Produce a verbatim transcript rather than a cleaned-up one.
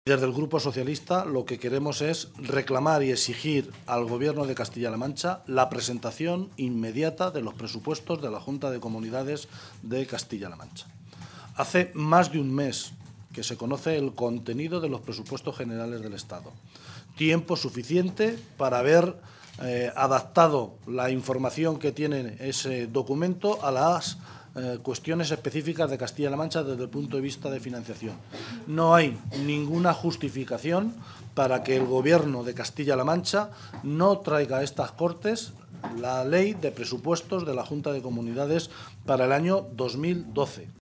Desde el Grupo Socialista lo que queremos es reclamar y exigir al Gobierno de Castilla-La Mancha la presentación inmediata de los presupuestos de la Junta de Comunidades de Castilla-La Mancha. Hace más de un mes que se conoce el contenido de los presupuestos generales del Estado. Tiempo suficiente para haber eh, adaptado la información que tiene ese documento a las eh, cuestiones específicas de Castilla-La Mancha desde el punto de vista de financiación. No hay ninguna justificación para que el Gobierno de Castilla-La Mancha no traiga a estas Cortes la ley de presupuestos de la Junta de Comunidades para el año dos mil doce.